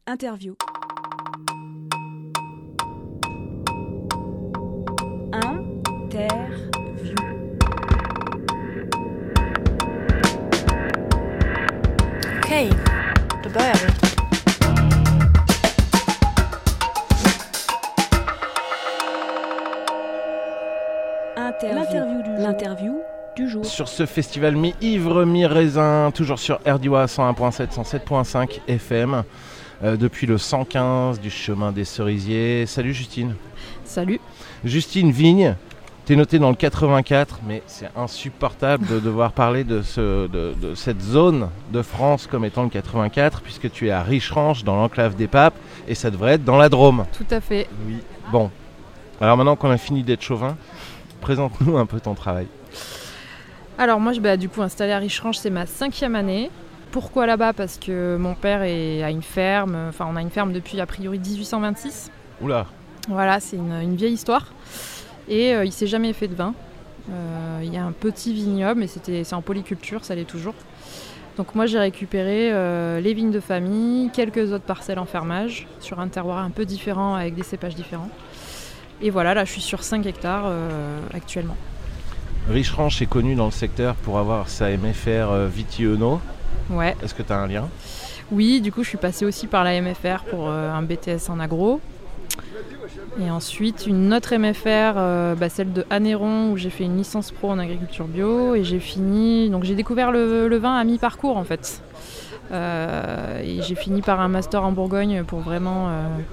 Interview. Interview. Okej, då börjar vi. L'interview du jour. Sur ce festival mi-ivre, mi-raisin, toujours sur RDIWA 101.7, 107.5 FM, depuis le 115 du chemin des Cerisiers. Salut Justine. Salut. Justine Vigne, t'es notée dans le 84, mais c'est insupportable de devoir parler de cette zone de France comme étant le 84, puisque tu es à Richerange, dans l'enclave des Papes, et ça devrait être dans la Drôme. Tout à fait. Oui. Bon, alors maintenant qu'on a fini d'être chauvin, présente-nous un peu ton travail. Alors moi, du coup, installée à Richerange, c'est ma 5e année. Pourquoi là-bas ? Parce que mon père a une ferme, on a une ferme depuis a priori 1826. Oula. Voilà, c'est une vieille histoire. Et il ne s'est jamais fait de vin. Il y a un petit vignoble, mais c'est en polyculture, ça l'est toujours. Donc moi, j'ai récupéré les vignes de famille, quelques autres parcelles en fermage, sur un terroir un peu différent, avec des cépages différents. Et voilà, là, je suis sur 5 hectares actuellement. Richerange est connu dans le secteur pour avoir sa MFR Viti-Euno. Ouais. Est-ce que tu as un lien ? Oui, du coup, je suis passée aussi par la MFR pour un BTS en agro. Et ensuite, une autre MFR, celle de Annéron, où j'ai fait une licence pro en agriculture bio. Et j'ai découvert le vin à mi-parcours, en fait. Et j'ai fini par un master en Bourgogne pour vraiment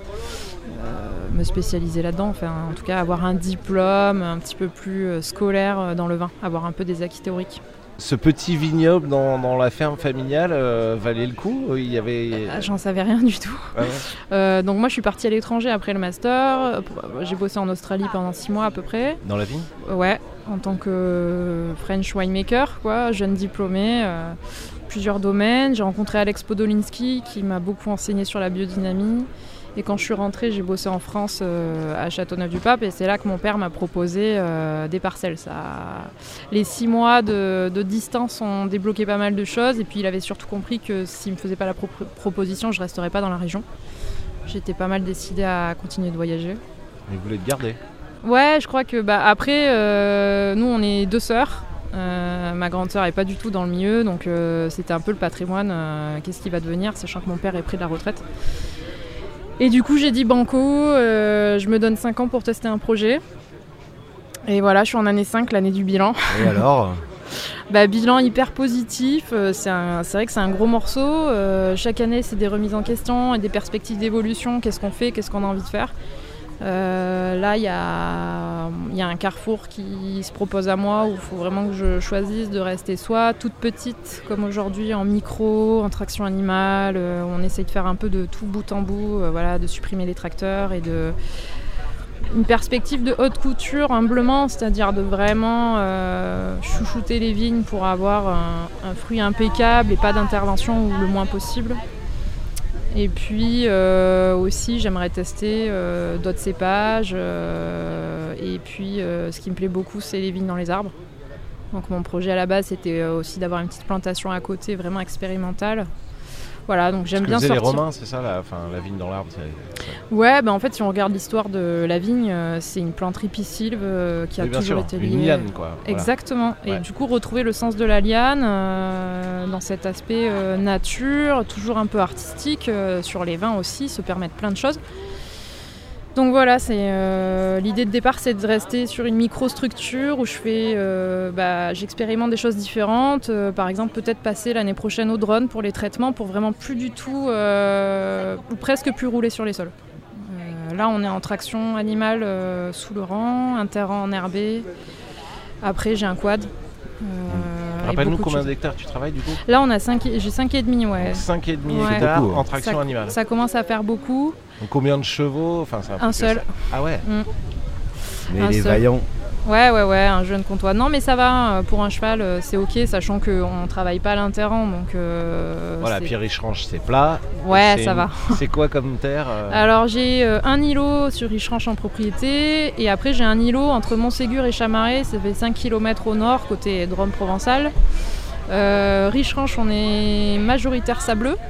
me spécialiser là-dedans. En tout cas, avoir un diplôme un petit peu plus scolaire dans le vin, avoir un peu des acquis théoriques. Ce petit vignoble dans la ferme familiale valait le coup ? Il y avait... J'en savais rien du tout. Ah ouais. Donc moi je suis partie à l'étranger après le master. J'ai bossé en Australie pendant 6 mois à peu près. Dans la vigne ? Ouais, en tant que French winemaker, jeune diplômé, plusieurs domaines. J'ai rencontré Alex Podolinsky qui m'a beaucoup enseigné sur la biodynamie. Et quand je suis rentrée, j'ai bossé en France à Châteauneuf-du-Pape et c'est là que mon père m'a proposé des parcelles. Les 6 mois de distance ont débloqué pas mal de choses et puis il avait surtout compris que s'il ne me faisait pas la proposition, je ne resterais pas dans la région. J'étais pas mal décidée à continuer de voyager. Il voulait te garder ? Ouais, je crois que après, nous on est 2 sœurs. Ma grande sœur n'est pas du tout dans le milieu, donc c'était un peu le patrimoine. Qu'est-ce qui va devenir, sachant que mon père est pris de la retraite. Et du coup, j'ai dit banco, je me donne 5 ans pour tester un projet. Et voilà, je suis en année 5, l'année du bilan. Et alors ? Bilan hyper positif, c'est vrai que c'est un gros morceau. Chaque année, c'est des remises en question et des perspectives d'évolution. Qu'est-ce qu'on fait, qu'est-ce qu'on a envie de faire ? Là, il y a un carrefour qui se propose à moi où il faut vraiment que je choisisse de rester soit toute petite, comme aujourd'hui, en micro, en traction animale. On essaye de faire un peu de tout bout en bout, de supprimer les tracteurs et une perspective de haute couture, humblement, c'est-à-dire de vraiment chouchouter les vignes pour avoir un fruit impeccable et pas d'intervention ou le moins possible. Et puis aussi, j'aimerais tester d'autres cépages. Et puis, ce qui me plaît beaucoup, c'est les vignes dans les arbres. Donc mon projet à la base, c'était aussi d'avoir une petite plantation à côté, vraiment expérimentale. Voilà, donc j'aime bien sortir. Les Romains, c'est ça, la vigne dans l'arbre. Ouais, en fait, si on regarde l'histoire de la vigne, c'est une plante ripicile qui a toujours été liée. Une liane, quoi. Exactement. Voilà. Et du coup, retrouver le sens de la liane dans cet aspect nature, toujours un peu artistique, sur les vins aussi, se permettre plein de choses. Donc voilà, l'idée de départ, c'est de rester sur une microstructure où j'expérimente des choses différentes. Par exemple, peut-être passer l'année prochaine au drone pour les traitements, pour vraiment plus du tout, ou presque plus rouler sur les sols. Là, on est en traction animale sous le rang, un terrain enherbé. Après, j'ai un quad. Rappelle-nous combien d'hectares tu travailles du coup ? Là, j'ai 5,5, ouais. 5,5 hectares en traction animale. Ça commence à faire beaucoup. Donc combien de chevaux ? Un seul. Ah ouais. Mais les vaillants. Ouais, un jeune comtois. Non, mais ça va, pour un cheval, c'est ok, sachant qu'on ne travaille pas à l'interrang. Donc, voilà, puis Richerange, c'est plat. Ouais, ça va. C'est quoi comme terre Alors, j'ai un îlot sur Richerange en propriété, et après, j'ai un îlot entre Montségur et Chamaret, ça fait 5 km au nord, côté Drôme provençal. Richerange, on est majoritaire sableux.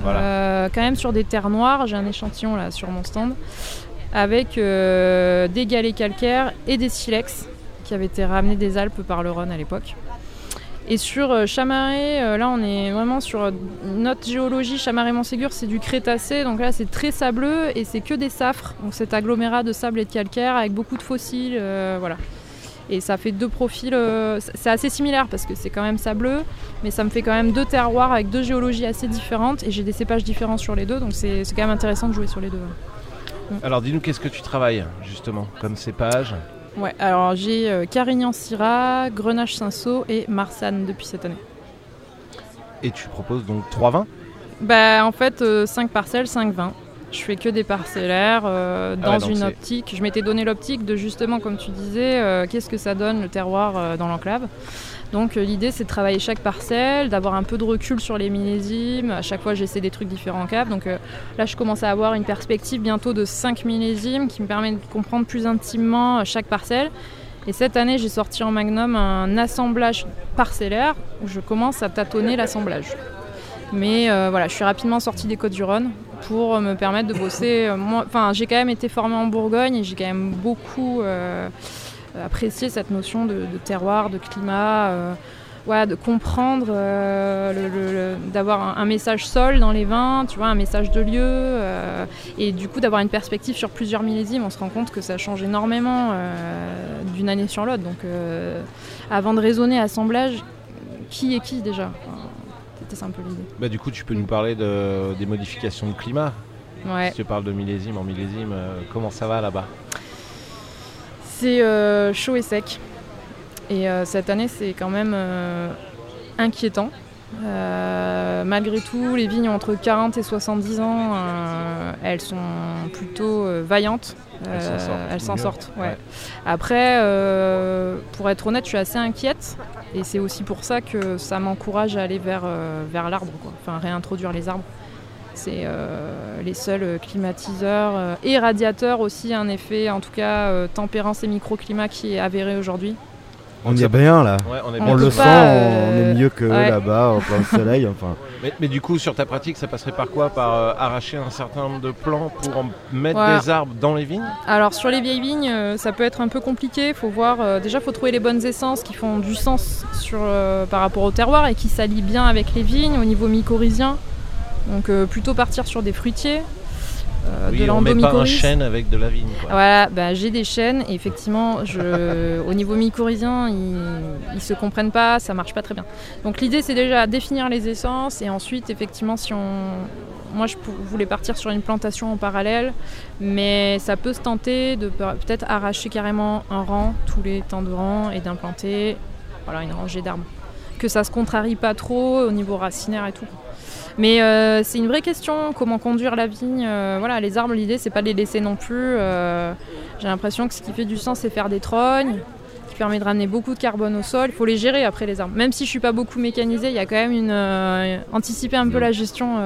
Voilà. quand même sur des terres noires. J'ai un échantillon là sur mon stand avec des galets calcaires et des silex qui avaient été ramenés des Alpes par le Rhône à l'époque. Et sur Chamaret, là on est vraiment sur notre géologie. Chamaret-Montségur, c'est du Crétacé, donc là c'est très sableux et c'est que des safres, donc cet agglomérat de sable et de calcaire avec beaucoup de fossiles, voilà. Et ça fait deux profils, c'est assez similaire parce que c'est quand même sableux, mais ça me fait quand même deux terroirs avec deux géologies assez différentes et j'ai des cépages différents sur les deux, donc c'est quand même intéressant de jouer sur les deux. Alors dis-nous, qu'est-ce que tu travailles justement comme cépage ? Ouais, alors j'ai Carignan-Syrah, Grenache-Cinsault et Marsanne depuis cette année. Et tu proposes donc 3 vins ? En fait, 5 parcelles, 5 vins. Je fais que des parcellaires dans une optique. Je m'étais donné l'optique de justement, comme tu disais, qu'est-ce que ça donne le terroir dans l'enclave. Donc l'idée c'est de travailler chaque parcelle, d'avoir un peu de recul sur les millésimes. À chaque fois j'essaie des trucs différents en cave. Donc là je commence à avoir une perspective bientôt de 5 millésimes qui me permet de comprendre plus intimement chaque parcelle. Et cette année j'ai sorti en magnum un assemblage parcellaire où je commence à tâtonner l'assemblage. Mais voilà, je suis rapidement sortie des Côtes-du-Rhône pour me permettre de bosser. J'ai quand même été formée en Bourgogne et j'ai quand même beaucoup apprécié cette notion de terroir, de climat, de comprendre, d'avoir un message sol dans les vins, tu vois, un message de lieu, et du coup d'avoir une perspective sur plusieurs millésimes. On se rend compte que ça change énormément d'une année sur l'autre. Donc avant de raisonner assemblage, qui est qui déjà ? C'était ça un peu l'idée. Du coup, tu peux nous parler des modifications de climat. Ouais. Si tu parles de millésime en millésime, comment ça va là-bas ? C'est chaud et sec. Et cette année, c'est quand même inquiétant. Malgré tout, les vignes ont entre 40 et 70 ans, elles sont plutôt vaillantes. Elles s'en sortent. Ouais. Après, pour être honnête, je suis assez inquiète. Et c'est aussi pour ça que ça m'encourage à aller vers l'arbre, quoi. Enfin, réintroduire les arbres. C'est les seuls climatiseurs et radiateurs aussi, un effet, en tout cas, tempérance et microclimat qui est avéré aujourd'hui. On y est bien là, ouais, on le sent, on est mieux que là-bas, en plein soleil. Enfin. Mais du coup, sur ta pratique, ça passerait par quoi ? Par arracher un certain nombre de plants pour en mettre des arbres dans les vignes ? Alors sur les vieilles vignes, ça peut être un peu compliqué. Il faut voir, déjà il faut trouver les bonnes essences qui font du sens par rapport au terroir et qui s'allient bien avec les vignes au niveau mycorhizien. Donc plutôt partir sur des fruitiers. Oui, on met pas un chêne avec de la vigne, quoi. Voilà, j'ai des chênes et effectivement, au niveau mycorhizien, ils se comprennent pas, ça marche pas très bien. Donc l'idée, c'est déjà définir les essences et ensuite, effectivement, moi, je voulais partir sur une plantation en parallèle, mais ça peut se tenter de peut-être arracher carrément un rang tous les temps de rang et d'implanter une rangée d'arbres. Que ça se contrarie pas trop au niveau racinaire et tout. Mais c'est une vraie question, comment conduire la vigne. Les arbres, l'idée, c'est pas de les laisser non plus. J'ai l'impression que ce qui fait du sens, c'est faire des trognes, qui permet de ramener beaucoup de carbone au sol. Il faut les gérer après les arbres. Même si je suis pas beaucoup mécanisée, il y a quand même anticiper un peu la gestion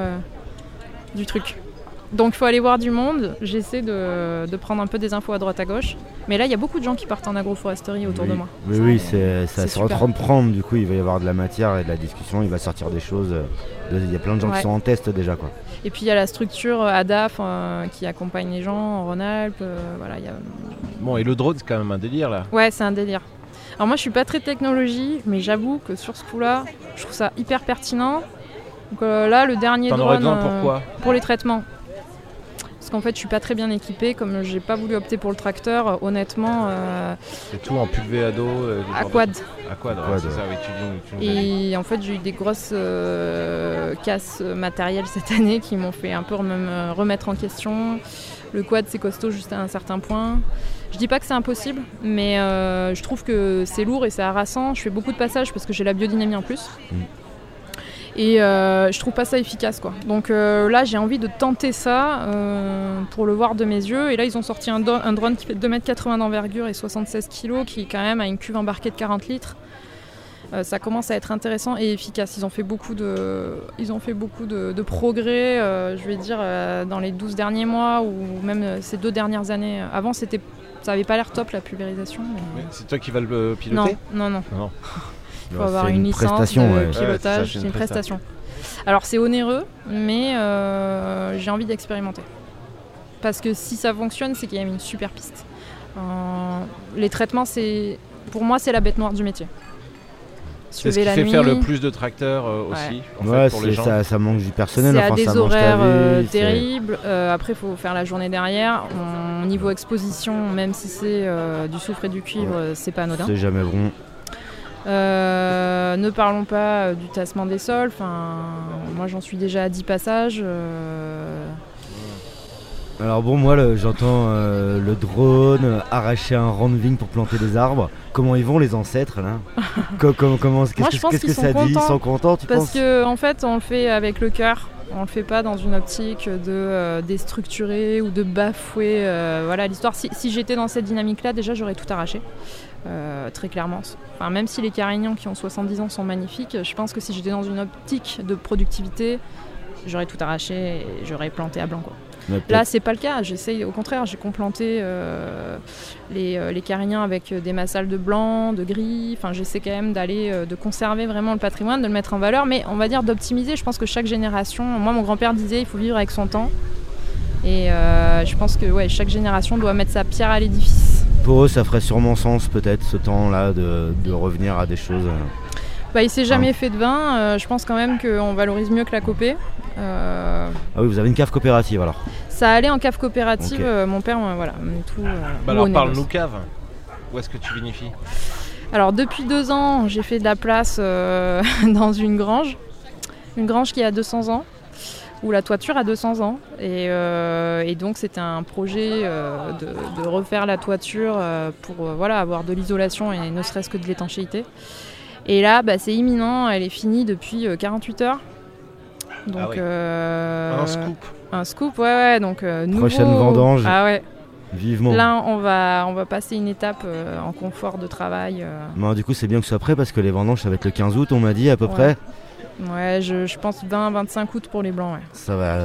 du truc. Donc il faut aller voir du monde. J'essaie de prendre un peu des infos à droite à gauche. Mais là, il y a beaucoup de gens qui partent en agroforesterie autour de moi. Oui, ça se reprend. Du coup, il va y avoir de la matière et de la discussion. Il va sortir des choses. Il y a plein de gens qui sont en test déjà, quoi. Et puis il y a la structure ADAF qui accompagne les gens en Rhône-Alpes. Bon, et le drone, c'est quand même un délire là. Ouais, c'est un délire. Alors moi, je suis pas très technologie, mais j'avoue que sur ce coup-là, je trouve ça hyper pertinent. Donc là, le dernier drone. T'en aurais besoin pourquoi ? Pour les traitements. Parce qu'en fait, je suis pas très bien équipée, comme j'ai pas voulu opter pour le tracteur, honnêtement. C'est tout en pulvé à dos. À quad. À quad, c'est ça, oui, tu nous Et en fait, j'ai eu des grosses casses matérielles cette année qui m'ont fait un peu me remettre en question. Le quad, c'est costaud jusqu'à un certain point. Je dis pas que c'est impossible, mais je trouve que c'est lourd et c'est harassant. Je fais beaucoup de passages parce que j'ai la biodynamie en plus. Et je trouve pas ça efficace, quoi. Donc là, j'ai envie de tenter ça pour le voir de mes yeux. Et là, ils ont sorti un drone qui fait 2,80 m d'envergure et 76 kg, qui quand même a une cuve embarquée de 40 litres. Ça commence à être intéressant et efficace. Ils ont fait beaucoup de progrès, je vais dire, dans les 12 derniers mois ou même ces 2 dernières années. Avant, ça avait pas l'air top, la pulvérisation. Mais... C'est toi qui vas le piloter ? Non. Non. Il faut avoir une licence de pilotage, c'est une prestation. Alors c'est onéreux, mais j'ai envie d'expérimenter. Parce que si ça fonctionne, c'est qu'il y a une super piste. Les traitements, pour moi, c'est la bête noire du métier. C'est ce qui fait faire le plus de tracteurs aussi pour les gens. Ça manque du personnel. C'est à des horaires terribles. Après, il faut faire la journée derrière. Niveau exposition, même si c'est du soufre et du cuivre, c'est pas anodin. C'est jamais bon. Ne parlons pas du tassement des sols. Moi, j'en suis déjà à 10 passages. Alors bon, moi j'entends le drone arracher un rang de vigne pour planter des arbres. Comment ils vont les ancêtres là? Qu'est-ce que ça dit? Ils sont contents, tu penses? Parce qu'en fait on le fait avec le cœur. On le fait pas dans une optique de déstructurer ou de bafouer l'histoire. Si j'étais dans cette dynamique là, déjà j'aurais tout arraché. Très clairement. Même si les Carignans qui ont 70 ans sont magnifiques, je pense que si j'étais dans une optique de productivité, j'aurais tout arraché et j'aurais planté à blanc quoi. Là, c'est pas le cas. J'essaye, au contraire, j'ai complanté les Carignans avec des massales de blanc, de gris. J'essaie quand même de conserver vraiment le patrimoine, de le mettre en valeur, mais on va dire d'optimiser. Je pense que chaque génération, moi, mon grand-père disait, il faut vivre avec son temps. Et je pense que chaque génération doit mettre sa pierre à l'édifice. Pour eux, ça ferait sûrement sens, peut-être, ce temps-là, de revenir à des choses. Il s'est jamais fait de vin. Je pense quand même qu'on valorise mieux que la copée. Ah oui, vous avez une cave coopérative alors? Ça allait en cave coopérative. Okay. Mon père, tout. Alors parle-nous cave. Où est-ce que tu vinifies? Alors depuis 2 ans, j'ai fait de la place dans une grange qui a 200 ans, où la toiture a 200 ans. Et donc c'était un projet de refaire la toiture pour avoir de l'isolation et ne serait-ce que de l'étanchéité. Et là, c'est imminent, elle est finie depuis 48 heures. Donc, un scoop. Un scoop, ouais. Donc, nouveau. Prochaine vendange. Ah ouais. Vivement. Là, on va passer une étape en confort de travail. Bon, du coup, c'est bien que ce soit prêt parce que les vendanges, ça va être le 15 août, on m'a dit à peu près. Ouais, je pense 20-25 août pour les blancs, ouais. Ça va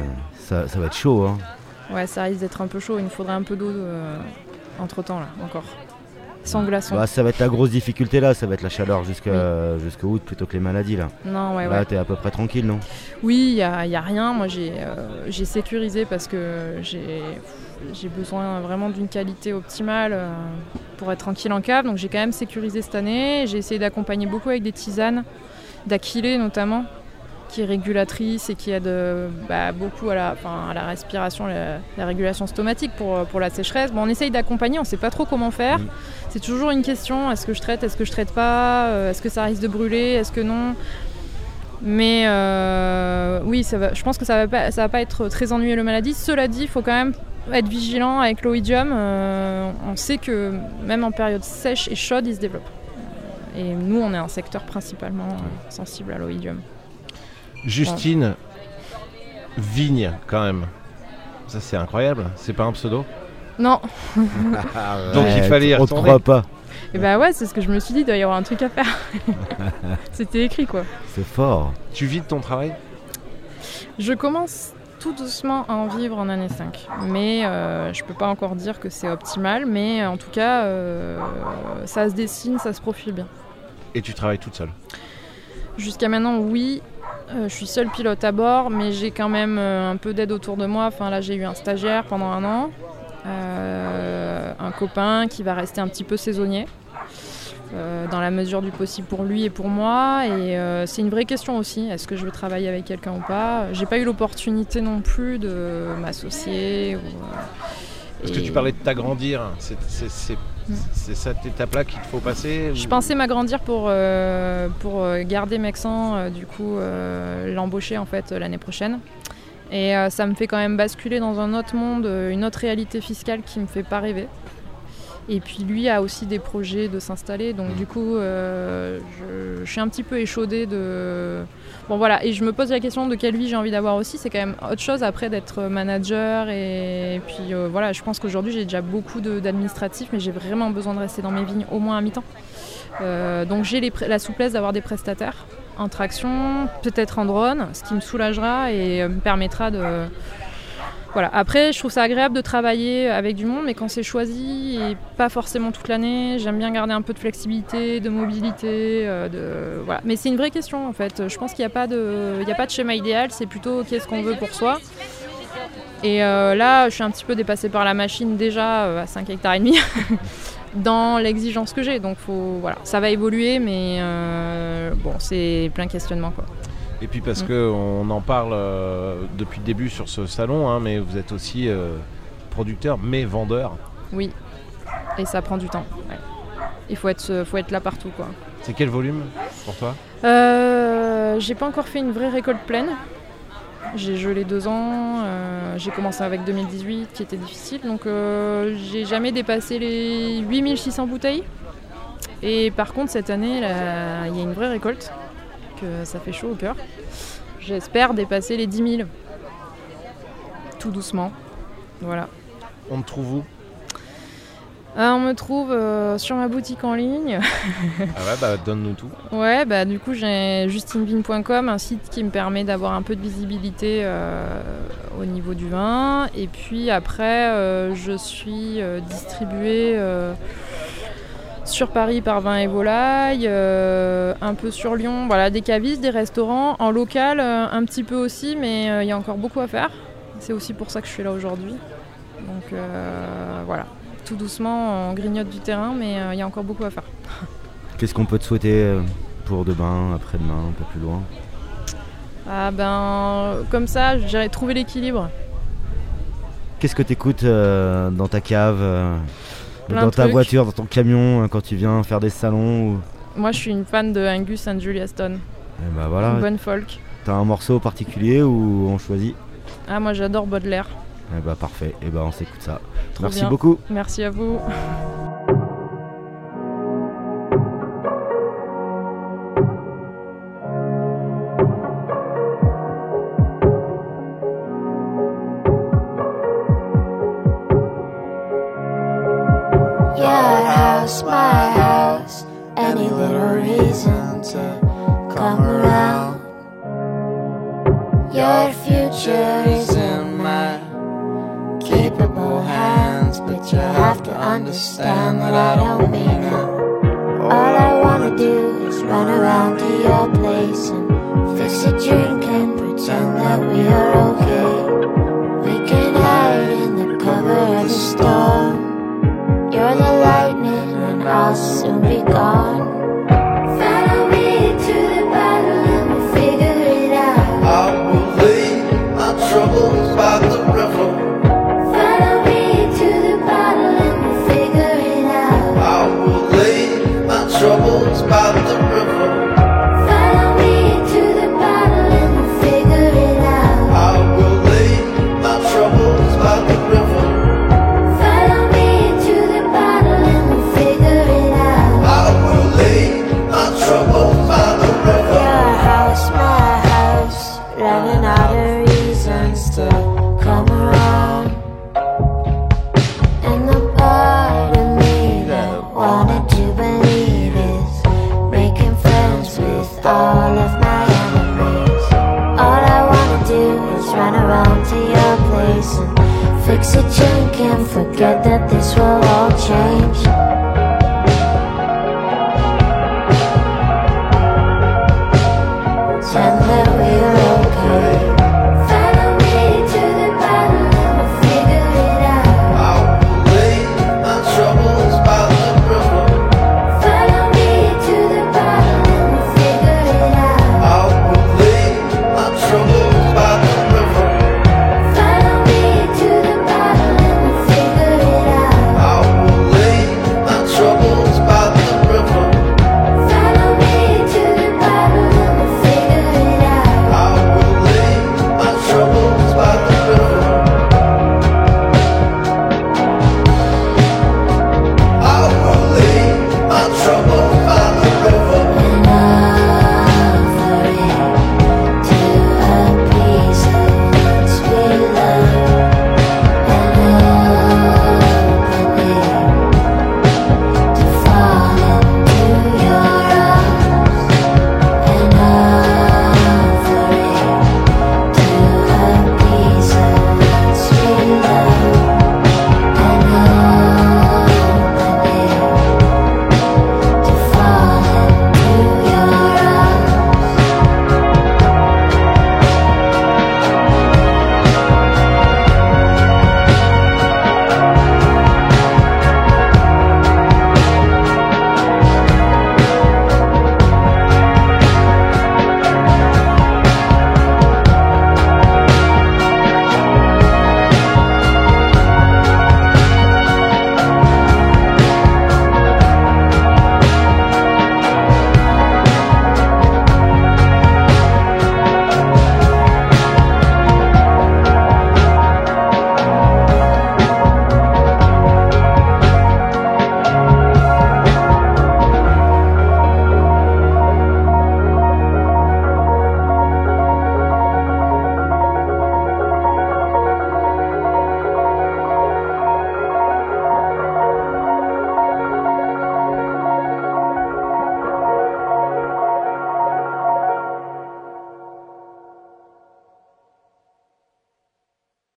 être chaud, hein. Ouais, ça risque d'être un peu chaud. Il nous faudrait un peu d'eau entre-temps, là, encore. Sans glaçons. Ça va être la grosse difficulté là, ça va être la chaleur jusqu'à août plutôt que les maladies là. Non, là, t'es à peu près tranquille, non? Oui, il y a rien. Moi, j'ai sécurisé parce que j'ai besoin vraiment d'une qualité optimale pour être tranquille en cave. Donc, j'ai quand même sécurisé cette année. J'ai essayé d'accompagner beaucoup avec des tisanes, d'Achillée notamment, qui est régulatrice et qui aide beaucoup à la respiration, la régulation stomatique pour la sécheresse. Bon, on essaye d'accompagner, on ne sait pas trop comment faire. C'est toujours une question, est-ce que je traite, est-ce que je traite pas, est-ce que ça risque de brûler, est-ce que non. Mais oui, je pense que ça va pas être très ennuyeux le maladie. Cela dit, il faut quand même être vigilant avec l'oïdium. On sait que même en période sèche et chaude, il se développe. Et nous, on est un secteur principalement sensible à l'oïdium. Justine Vigne, quand même. Ça, c'est incroyable. C'est pas un pseudo? Non. Donc il fallait y retourner. On te croit pas. Et ouais, c'est ce que je me suis dit, il doit y avoir un truc à faire. C'était écrit, quoi. C'est fort. Tu vis de ton travail? Je commence tout doucement à en vivre en année 5. Mais je peux pas encore dire que c'est optimal. Mais en tout cas, ça se dessine, ça se profile bien. Et tu travailles toute seule? Jusqu'à maintenant, oui. Je suis seule pilote à bord, mais j'ai quand même un peu d'aide autour de moi. Là, j'ai eu un stagiaire pendant 1 an, un copain qui va rester un petit peu saisonnier, dans la mesure du possible pour lui et pour moi. Et c'est une vraie question aussi, est-ce que je vais travailler avec quelqu'un ou pas? J'ai pas eu l'opportunité non plus de m'associer. Parce que tu parlais de t'agrandir, c'est cette étape-là qu'il te faut passer? Je pensais m'agrandir pour garder Mexan, l'embaucher en fait l'année prochaine. Et ça me fait quand même basculer dans un autre monde, une autre réalité fiscale qui me fait pas rêver. Et puis lui a aussi des projets de s'installer, donc du coup je suis un petit peu échaudée de... Bon voilà, et je me pose la question de quelle vie j'ai envie d'avoir aussi, c'est quand même autre chose après d'être manager, et puis voilà, je pense qu'aujourd'hui j'ai déjà beaucoup d'administratifs, mais j'ai vraiment besoin de rester dans mes vignes au moins à mi-temps. Donc j'ai la souplesse d'avoir des prestataires en traction, peut-être en drone, ce qui me soulagera et me permettra Voilà. Après, je trouve ça agréable de travailler avec du monde, mais quand c'est choisi et pas forcément toute l'année, j'aime bien garder un peu de flexibilité, de mobilité. Voilà. Mais c'est une vraie question en fait. Je pense qu'il n'y a pas de schéma idéal, c'est plutôt qu'est-ce qu'on veut pour soi. Et là, je suis un petit peu dépassée par la machine déjà à 5 hectares et demi dans l'exigence que j'ai. Donc voilà, ça va évoluer, mais bon, c'est plein de questionnements quoi. Et puis parce qu'on en parle depuis le début sur ce salon, hein, mais vous êtes aussi producteur, mais vendeur. Oui, et ça prend du temps. Ouais. Il faut être là partout, quoi. C'est quel volume pour toi ? J'ai pas encore fait une vraie récolte pleine. J'ai gelé 2 ans, j'ai commencé avec 2018 qui était difficile, donc j'ai jamais dépassé les 8600 bouteilles. Et par contre cette année, il y a une vraie récolte. Ça fait chaud au cœur. J'espère dépasser les 10 000. Tout doucement. Voilà. On te trouve où ? On me trouve sur ma boutique en ligne. Ah ouais, bah donne-nous tout. Ouais, bah du coup j'ai justinevine.com, un site qui me permet d'avoir un peu de visibilité au niveau du vin. Et puis après, je suis distribuée sur Paris par Vin et Volaille, un peu sur Lyon, voilà, des cavistes, des restaurants, en local un petit peu aussi, mais il y a encore beaucoup à faire. C'est aussi pour ça que je suis là aujourd'hui. Donc voilà, tout doucement on grignote du terrain, mais il y a encore beaucoup à faire. Qu'est-ce qu'on peut te souhaiter pour demain, après-demain, un peu plus loin ? Ah ben, comme ça, je dirais trouver l'équilibre. Qu'est-ce que t'écoutes dans ta cave Plein dans de ta trucs. voiture, dans ton camion, quand tu viens faire des salons ou... Moi je suis une fan de Angus & Julia Stone. Et bah voilà. Une bonne folk. T'as un morceau particulier ou on choisit ? Ah moi j'adore Baudelaire. Et bah parfait, et bah on s'écoute ça. Trop Merci bien. beaucoup. Merci à vous. Your house, my house, any little reason to come around. Your future is in my capable hands, but you have to understand that I don't mean it. All I wanna do is run around to your place and fix a drink and pretend that we are okay. We can hide in the cover of the storm. You're the lightning and I'll soon be gone. Follow me to the bottle and we'll figure it out. I will leave my troubles by the river. Follow me to the bottle and we'll figure it out. I will leave my troubles by the river. Follow me to the bottle and we'll figure it out. I will leave my troubles by the river. Follow me to the bottle and we'll figure it out. I will leave my troubles by the river. Your house, my house, running out of reasons to come around. And the part of me that wanted to believe is making friends with all of my enemies. All I wanna do is run around to your place and fix a drink and forget that this will all change.